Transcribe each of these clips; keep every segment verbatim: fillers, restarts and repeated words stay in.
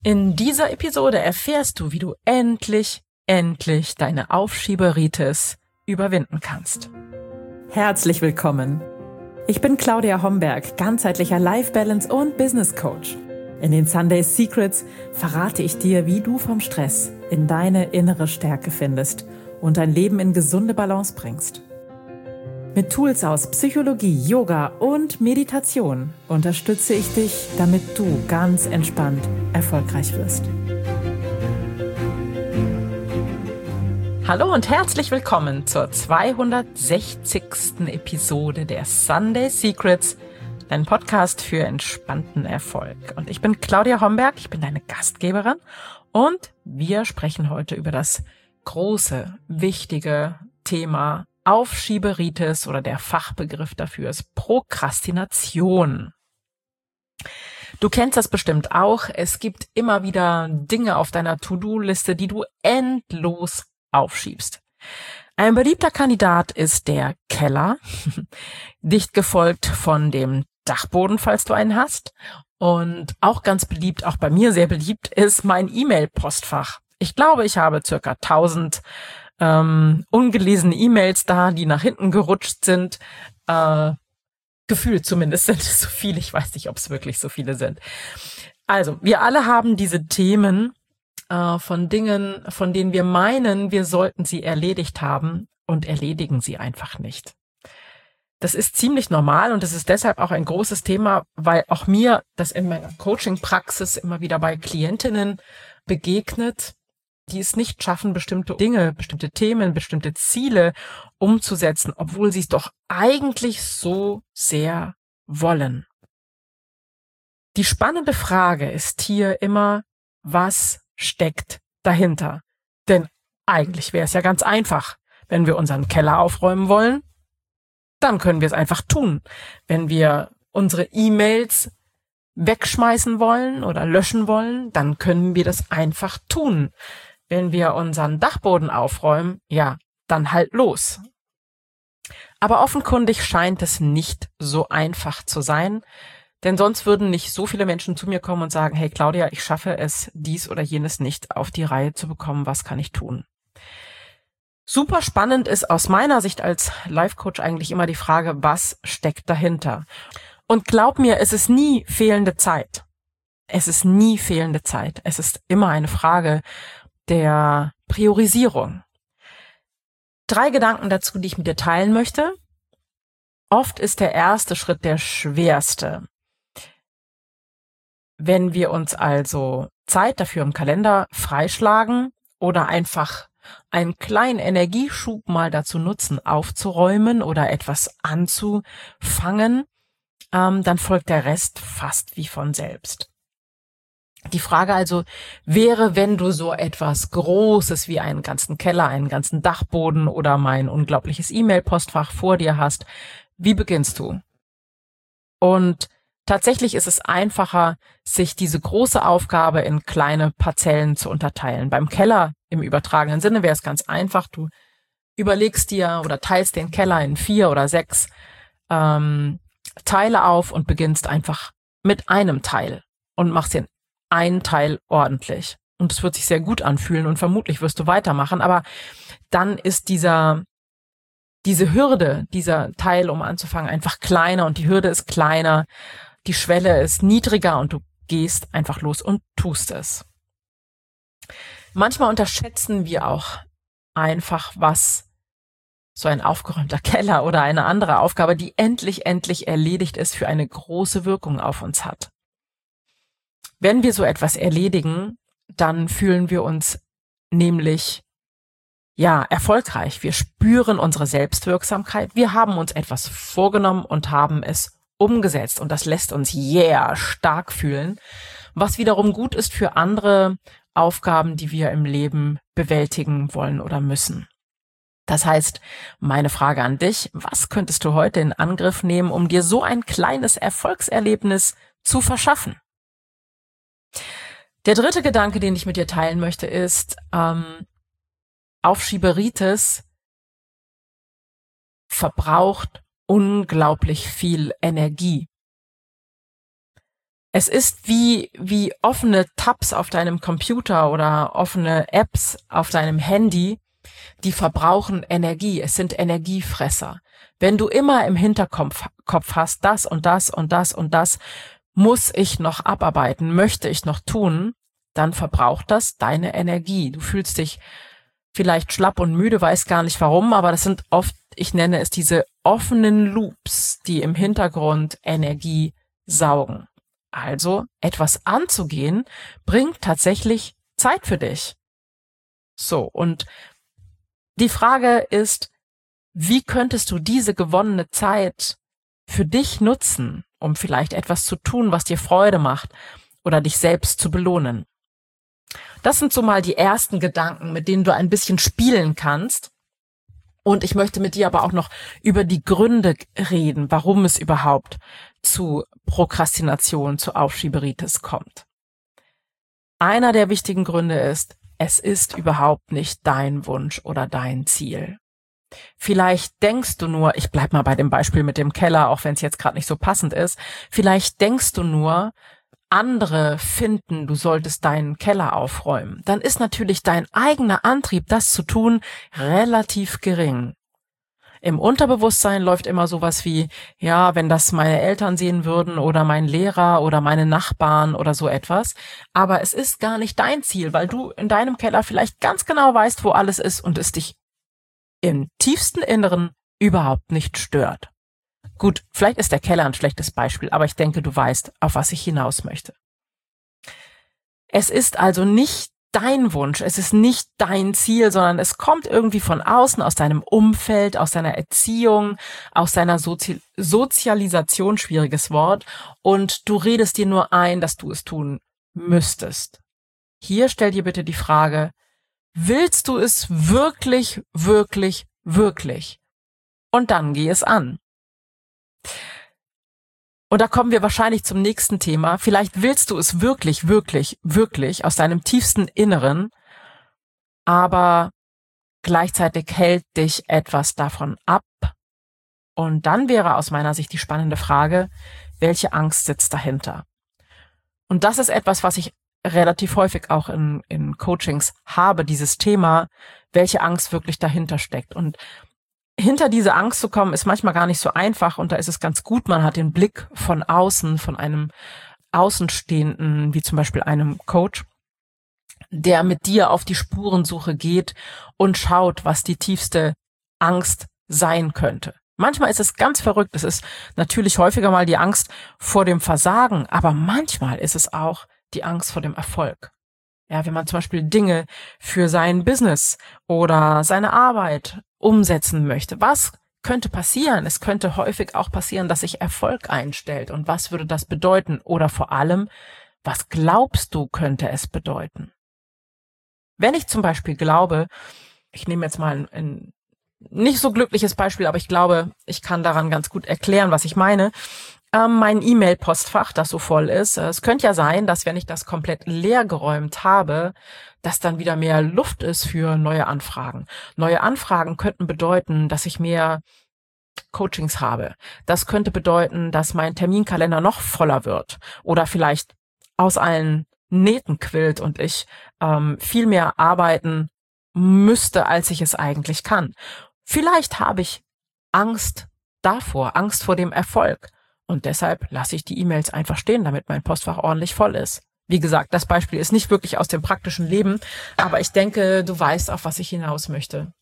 In dieser Episode erfährst du, wie du endlich, endlich deine Aufschieberitis überwinden kannst. Herzlich willkommen. Ich bin Claudia Homberg, ganzheitlicher Life Balance und Business Coach. In den Sunday Secrets verrate ich dir, wie du vom Stress in deine innere Stärke findest und dein Leben in gesunde Balance bringst. Mit Tools aus Psychologie, Yoga und Meditation unterstütze ich dich, damit du ganz entspannt erfolgreich wirst. Hallo und herzlich willkommen zur zweihundertsechzigsten Episode der Sunday Secrets, dein Podcast für entspannten Erfolg. Und ich bin Claudia Homberg, ich bin deine Gastgeberin und wir sprechen heute über das große, wichtige Thema Aufschieberitis oder der Fachbegriff dafür ist Prokrastination. Du kennst das bestimmt auch. Es gibt immer wieder Dinge auf deiner To-Do-Liste, die du endlos aufschiebst. Ein beliebter Kandidat ist der Keller, dicht gefolgt von dem Dachboden, falls du einen hast. Und auch ganz beliebt, auch bei mir sehr beliebt, ist mein E-Mail-Postfach. Ich glaube, ich habe circa tausend ähm, ungelesene E-Mails da, die nach hinten gerutscht sind. Äh, gefühlt zumindest sind es so viele. Ich weiß nicht, ob es wirklich so viele sind. Also, wir alle haben diese Themen äh, von Dingen, von denen wir meinen, wir sollten sie erledigt haben und erledigen sie einfach nicht. Das ist ziemlich normal und das ist deshalb auch ein großes Thema, weil auch mir das in meiner Coaching-Praxis immer wieder bei Klientinnen begegnet, die es nicht schaffen, bestimmte Dinge, bestimmte Themen, bestimmte Ziele umzusetzen, obwohl sie es doch eigentlich so sehr wollen. Die spannende Frage ist hier immer, was steckt dahinter? Denn eigentlich wäre es ja ganz einfach. Wenn wir unseren Keller aufräumen wollen, dann können wir es einfach tun. Wenn wir unsere E-Mails wegschmeißen wollen oder löschen wollen, dann können wir das einfach tun. Wenn wir unseren Dachboden aufräumen, ja, dann halt los. Aber offenkundig scheint es nicht so einfach zu sein, denn sonst würden nicht so viele Menschen zu mir kommen und sagen, hey Claudia, ich schaffe es, dies oder jenes nicht auf die Reihe zu bekommen, was kann ich tun? Super spannend ist aus meiner Sicht als Life-Coach eigentlich immer die Frage, was steckt dahinter? Und glaub mir, es ist nie fehlende Zeit. Es ist nie fehlende Zeit. Es ist immer eine Frage der Priorisierung. Drei Gedanken dazu, die ich mit dir teilen möchte. Oft ist der erste Schritt der schwerste. Wenn wir uns also Zeit dafür im Kalender freischlagen oder einfach einen kleinen Energieschub mal dazu nutzen, aufzuräumen oder etwas anzufangen, ähm, dann folgt der Rest fast wie von selbst. Die Frage also wäre, wenn du so etwas Großes wie einen ganzen Keller, einen ganzen Dachboden oder mein unglaubliches E-Mail-Postfach vor dir hast, wie beginnst du? Und tatsächlich ist es einfacher, sich diese große Aufgabe in kleine Parzellen zu unterteilen. Beim Keller im übertragenen Sinne wäre es ganz einfach. Du überlegst dir oder teilst den Keller in vier oder sechs ähm, Teile auf und beginnst einfach mit einem Teil und machst den einen Teil ordentlich. Und es wird sich sehr gut anfühlen und vermutlich wirst du weitermachen. Aber dann ist dieser diese Hürde, dieser Teil, um anzufangen, einfach kleiner und die Hürde ist kleiner, die Schwelle ist niedriger und du gehst einfach los und tust es. Manchmal unterschätzen wir auch einfach, was so ein aufgeräumter Keller oder eine andere Aufgabe, die endlich, endlich erledigt ist, für eine große Wirkung auf uns hat. Wenn wir so etwas erledigen, dann fühlen wir uns nämlich ja erfolgreich. Wir spüren unsere Selbstwirksamkeit. Wir haben uns etwas vorgenommen und haben es umgesetzt. Und das lässt uns yeah stark fühlen, was wiederum gut ist für andere Aufgaben, die wir im Leben bewältigen wollen oder müssen. Das heißt, meine Frage an dich, was könntest du heute in Angriff nehmen, um dir so ein kleines Erfolgserlebnis zu verschaffen? Der dritte Gedanke, den ich mit dir teilen möchte, ist, ähm, Aufschieberitis verbraucht unglaublich viel Energie. Es ist wie, wie offene Tabs auf deinem Computer oder offene Apps auf deinem Handy, die verbrauchen Energie. Es sind Energiefresser. Wenn du immer im Hinterkopf Kopf hast, das und das und das und das muss ich noch abarbeiten, möchte ich noch tun, dann verbraucht das deine Energie. Du fühlst dich vielleicht schlapp und müde, weißt gar nicht warum, aber das sind oft, ich nenne es diese offenen Loops, die im Hintergrund Energie saugen. Also etwas anzugehen, bringt tatsächlich Zeit für dich. So, und die Frage ist, wie könntest du diese gewonnene Zeit für dich nutzen, um vielleicht etwas zu tun, was dir Freude macht oder dich selbst zu belohnen? Das sind so mal die ersten Gedanken, mit denen du ein bisschen spielen kannst. Und ich möchte mit dir aber auch noch über die Gründe reden, warum es überhaupt zu Prokrastination, zu Aufschieberitis kommt. Einer der wichtigen Gründe ist, es ist überhaupt nicht dein Wunsch oder dein Ziel. Vielleicht denkst du nur, ich bleib mal bei dem Beispiel mit dem Keller, auch wenn es jetzt gerade nicht so passend ist, vielleicht denkst du nur, andere finden, du solltest deinen Keller aufräumen. Dann ist natürlich dein eigener Antrieb, das zu tun, relativ gering. Im Unterbewusstsein läuft immer sowas wie, ja, wenn das meine Eltern sehen würden oder mein Lehrer oder meine Nachbarn oder so etwas. Aber es ist gar nicht dein Ziel, weil du in deinem Keller vielleicht ganz genau weißt, wo alles ist und es dich im tiefsten Inneren überhaupt nicht stört. Gut, vielleicht ist der Keller ein schlechtes Beispiel, aber ich denke, du weißt, auf was ich hinaus möchte. Es ist also nicht dein Wunsch, es ist nicht dein Ziel, sondern es kommt irgendwie von außen, aus deinem Umfeld, aus deiner Erziehung, aus deiner Sozi- Sozialisation, schwieriges Wort, und du redest dir nur ein, dass du es tun müsstest. Hier stell dir bitte die Frage, willst du es wirklich, wirklich, wirklich? Und dann geh es an. Und da kommen wir wahrscheinlich zum nächsten Thema. Vielleicht willst du es wirklich, wirklich, wirklich aus deinem tiefsten Inneren, aber gleichzeitig hält dich etwas davon ab. Und dann wäre aus meiner Sicht die spannende Frage, welche Angst sitzt dahinter? Und das ist etwas, was ich relativ häufig auch in, in Coachings habe, dieses Thema, welche Angst wirklich dahinter steckt. Und hinter diese Angst zu kommen, ist manchmal gar nicht so einfach, und da ist es ganz gut, man hat den Blick von außen, von einem Außenstehenden, wie zum Beispiel einem Coach, der mit dir auf die Spurensuche geht und schaut, was die tiefste Angst sein könnte. Manchmal ist es ganz verrückt, es ist natürlich häufiger mal die Angst vor dem Versagen, aber manchmal ist es auch die Angst vor dem Erfolg. Ja, wenn man zum Beispiel Dinge für sein Business oder seine Arbeit umsetzen möchte. Was könnte passieren? Es könnte häufig auch passieren, dass sich Erfolg einstellt. Und was würde das bedeuten? Oder vor allem, was glaubst du, könnte es bedeuten? Wenn ich zum Beispiel glaube, ich nehme jetzt mal ein, ein nicht so glückliches Beispiel, aber ich glaube, ich kann daran ganz gut erklären, was ich meine. Ähm, mein E-Mail-Postfach, das so voll ist. Es könnte ja sein, dass wenn ich das komplett leer geräumt habe, dass dann wieder mehr Luft ist für neue Anfragen. Neue Anfragen könnten bedeuten, dass ich mehr Coachings habe. Das könnte bedeuten, dass mein Terminkalender noch voller wird oder vielleicht aus allen Nähten quillt und ich ähm, viel mehr arbeiten müsste, als ich es eigentlich kann. Vielleicht habe ich Angst davor, Angst vor dem Erfolg. Und deshalb lasse ich die E-Mails einfach stehen, damit mein Postfach ordentlich voll ist. Wie gesagt, das Beispiel ist nicht wirklich aus dem praktischen Leben, aber ich denke, du weißt, auf was ich hinaus möchte.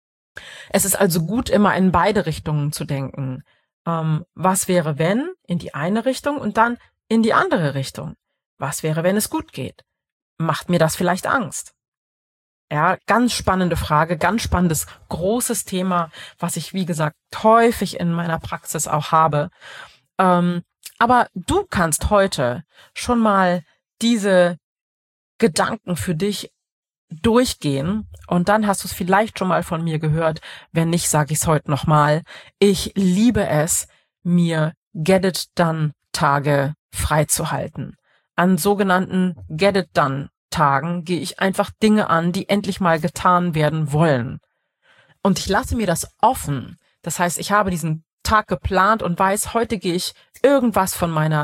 Es ist also gut, immer in beide Richtungen zu denken. Ähm, was wäre, wenn? In die eine Richtung und dann in die andere Richtung. Was wäre, wenn es gut geht? Macht mir das vielleicht Angst? Ja, ganz spannende Frage, ganz spannendes, großes Thema, was ich, wie gesagt, häufig in meiner Praxis auch habe. Ähm, aber du kannst heute schon mal diese Gedanken für dich durchgehen und dann hast du es vielleicht schon mal von mir gehört. Wenn nicht, sage ich es heute nochmal. Ich liebe es, mir Get It Done Tage freizuhalten. An sogenannten Get It Done Tagen gehe ich einfach Dinge an, die endlich mal getan werden wollen. Und ich lasse mir das offen. Das heißt, ich habe diesen Tag geplant und weiß, heute gehe ich irgendwas von meiner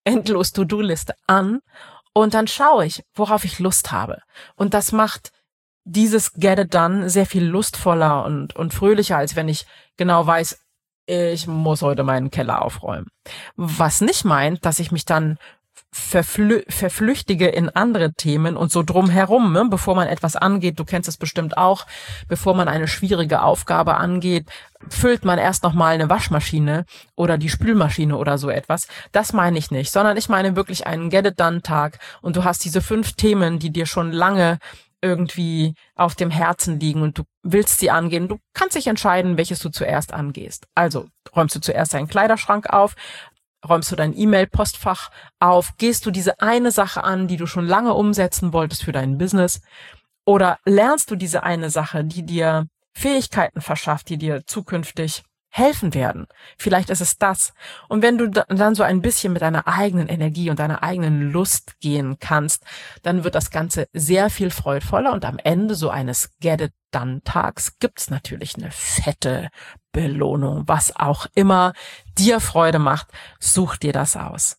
endlos To-Do-Liste an und dann schaue ich, worauf ich Lust habe. Und das macht dieses Get It Done sehr viel lustvoller und, und fröhlicher, als wenn ich genau weiß, ich muss heute meinen Keller aufräumen. Was nicht meint, dass ich mich dann verflü- verflüchtige in andere Themen und so drumherum, ne? Bevor man etwas angeht, du kennst es bestimmt auch, bevor man eine schwierige Aufgabe angeht, füllt man erst noch mal eine Waschmaschine oder die Spülmaschine oder so etwas. Das meine ich nicht, sondern ich meine wirklich einen Get-It-Done-Tag und du hast diese fünf Themen, die dir schon lange irgendwie auf dem Herzen liegen und du willst sie angehen. Du kannst dich entscheiden, welches du zuerst angehst. Also räumst du zuerst deinen Kleiderschrank auf, räumst du dein E-Mail-Postfach auf, gehst du diese eine Sache an, die du schon lange umsetzen wolltest für dein Business, oder lernst du diese eine Sache, die dir Fähigkeiten verschafft, die dir zukünftig helfen werden. Vielleicht ist es das. Und wenn du dann so ein bisschen mit deiner eigenen Energie und deiner eigenen Lust gehen kannst, dann wird das Ganze sehr viel freudvoller und am Ende so eines Get-It-Done-Tags gibt's natürlich eine fette Belohnung. Was auch immer dir Freude macht, such dir das aus.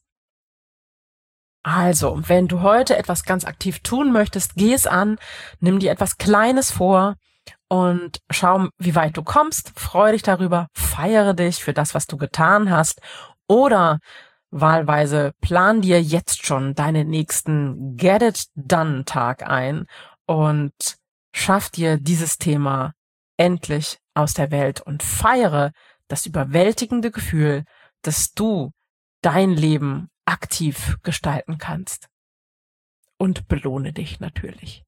Also, wenn du heute etwas ganz aktiv tun möchtest, geh es an, nimm dir etwas Kleines vor, und schau, wie weit du kommst, freu dich darüber, feiere dich für das, was du getan hast oder wahlweise plan dir jetzt schon deinen nächsten Get-It-Done-Tag ein und schaff dir dieses Thema endlich aus der Welt und feiere das überwältigende Gefühl, dass du dein Leben aktiv gestalten kannst. Und belohne dich natürlich.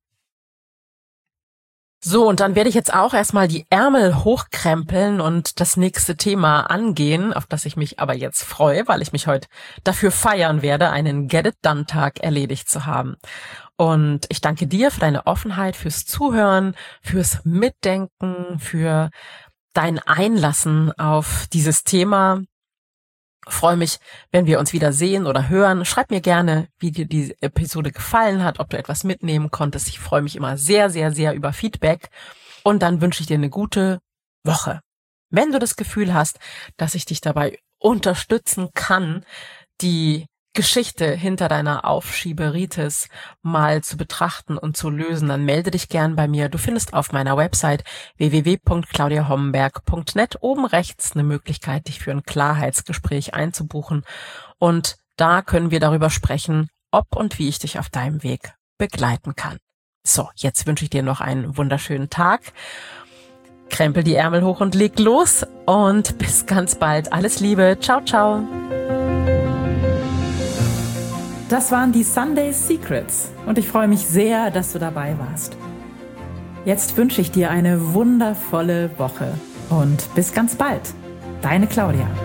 So, und dann werde ich jetzt auch erstmal die Ärmel hochkrempeln und das nächste Thema angehen, auf das ich mich aber jetzt freue, weil ich mich heute dafür feiern werde, einen Get-It-Done-Tag erledigt zu haben. Und ich danke dir für deine Offenheit, fürs Zuhören, fürs Mitdenken, für dein Einlassen auf dieses Thema. Ich freue mich, wenn wir uns wieder sehen oder hören. Schreib mir gerne, wie dir die Episode gefallen hat, ob du etwas mitnehmen konntest. Ich freue mich immer sehr, sehr, sehr über Feedback. Und dann wünsche ich dir eine gute Woche. Wenn du das Gefühl hast, dass ich dich dabei unterstützen kann, die Geschichte hinter deiner Aufschieberitis mal zu betrachten und zu lösen, dann melde dich gern bei mir. Du findest auf meiner Website w w w punkt claudia homberg punkt net oben rechts eine Möglichkeit, dich für ein Klarheitsgespräch einzubuchen. Und da können wir darüber sprechen, ob und wie ich dich auf deinem Weg begleiten kann. So, jetzt wünsche ich dir noch einen wunderschönen Tag. Krempel die Ärmel hoch und leg los und bis ganz bald. Alles Liebe. Ciao, ciao. Das waren die Sunday Secrets und ich freue mich sehr, dass du dabei warst. Jetzt wünsche ich dir eine wundervolle Woche und bis ganz bald. Deine Claudia.